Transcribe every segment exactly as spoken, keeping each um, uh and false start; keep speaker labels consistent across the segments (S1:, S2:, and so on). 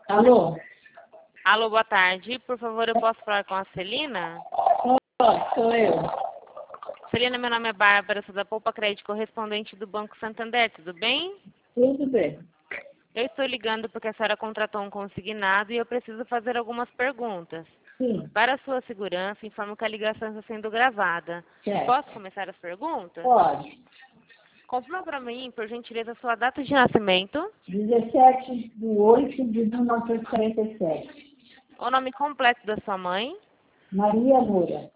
S1: Alô?
S2: Alô, boa tarde. Por favor, eu posso falar com a Celina?
S1: Oh, sou eu.
S2: Celina, meu nome é Bárbara, sou da Poupa Crédito, correspondente do Banco Santander, tudo bem?
S1: Tudo bem.
S2: Eu estou ligando porque a senhora contratou um consignado e eu preciso fazer algumas perguntas.
S1: Sim,
S2: Para a sua segurança, informo que a ligação está sendo gravada.
S1: certo.
S2: Posso começar as perguntas?
S1: Pode.
S2: Confirma para mim, por gentileza, a sua data de nascimento,
S1: dezessete de oito de mil novecentos e quarenta e sete.
S2: o nome completo da sua mãe,
S1: Maria Moura.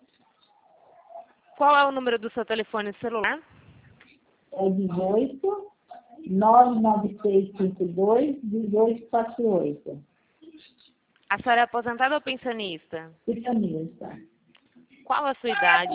S2: qual é o número do seu telefone celular,
S1: É dezoito, nove nove seis cinco dois, dezoito quatro oito.
S2: a senhora é aposentada ou pensionista?
S1: Pitanista.
S2: Qual a sua idade?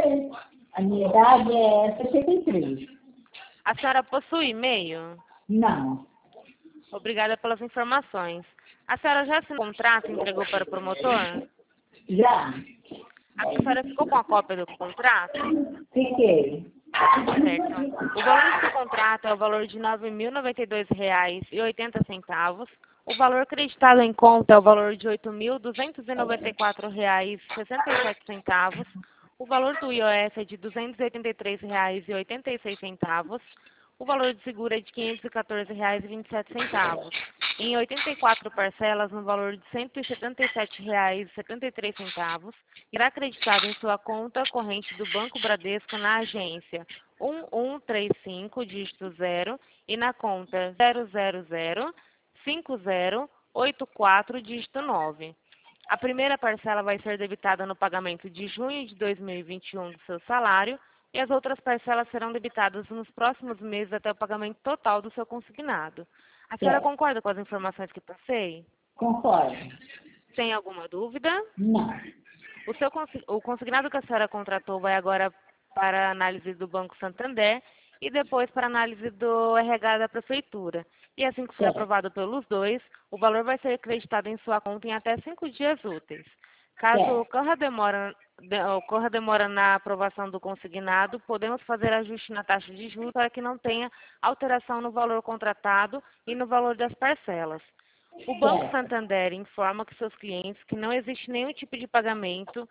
S1: A minha idade é setenta e três.
S2: A senhora possui e-mail?
S1: Não.
S2: Obrigada pelas informações. A senhora já assinou o contrato e entregou para o promotor?
S1: Já.
S2: A senhora ficou com a cópia do contrato?
S1: Fiquei.
S2: Certo. O valor do contrato é o valor de nove mil e noventa e dois reais e oitenta centavos. O valor creditado em conta é o valor de oito mil duzentos e noventa e quatro reais e sessenta e sete centavos. O valor do I O S é de duzentos e oitenta e três reais e oitenta e seis centavos. O valor de seguro é de quinhentos e quatorze reais e vinte e sete centavos. Em oitenta e quatro parcelas, no valor de cento e setenta e sete reais e setenta e três centavos, irá acreditado em sua conta corrente do Banco Bradesco na agência um um três cinco, dígito zero, e na conta zero zero zero cinco zero oito quatro, dígito nove. A primeira parcela vai ser debitada no pagamento de junho de dois mil e vinte e um do seu salário e as outras parcelas serão debitadas nos próximos meses até o pagamento total do seu consignado. A senhora
S1: Certo.
S2: concorda com as informações que passei?
S1: Concordo.
S2: Tem alguma dúvida?
S1: Não.
S2: O, seu, consi- o consignado que a senhora contratou vai agora para a análise do Banco Santander e depois para a análise do R H da Prefeitura. E assim que for
S1: Certo.
S2: aprovado pelos dois, o valor vai ser acreditado em sua conta em até cinco dias úteis. Caso
S1: Certo.
S2: ocorra demora, de- ocorra demora na aprovação do consignado, podemos fazer ajuste na taxa de juros para que não tenha alteração no valor contratado e no valor das parcelas. O Banco
S1: Certo.
S2: Santander informa que seus clientes que não existe nenhum tipo de pagamento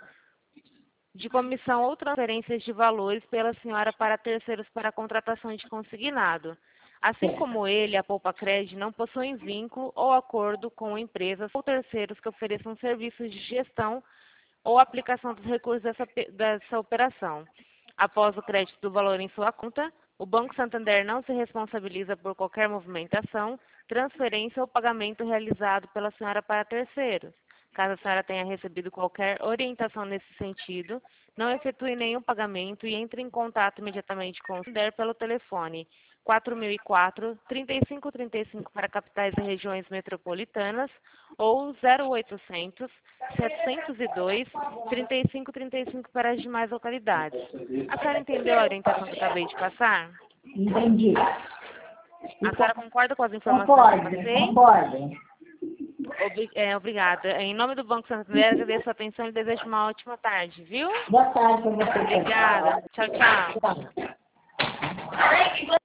S2: de comissão ou transferências de valores pela senhora para terceiros para a contratação de consignado. Assim
S1: Certo.
S2: como ele, a Poupa Crédito não possuem vínculo ou acordo com empresas ou terceiros que ofereçam serviços de gestão ou aplicação dos recursos dessa, pe- dessa operação. Após o crédito do valor em sua conta, o Banco Santander não se responsabiliza por qualquer movimentação, transferência ou pagamento realizado pela senhora para terceiros. Caso a senhora tenha recebido qualquer orientação nesse sentido, não efetue nenhum pagamento e entre em contato imediatamente com o Santander pelo telefone quatro mil e quatro, trinta e cinco trinta e cinco para capitais e regiões metropolitanas ou zero oitocentos, setecentos e dois, trinta e cinco trinta e cinco para as demais localidades. A senhora entendeu a orientação que eu acabei de passar?
S1: Entendi.
S2: A senhora concorda com as informações que eu
S1: Concordo.
S2: passei?
S1: Concordo.
S2: Obri- é, obrigada. Em nome do Banco Santander, agradeço a atenção e desejo uma ótima tarde, viu?
S1: Boa tarde para você.
S2: Obrigada. Tchau, tchau.
S1: Tchau.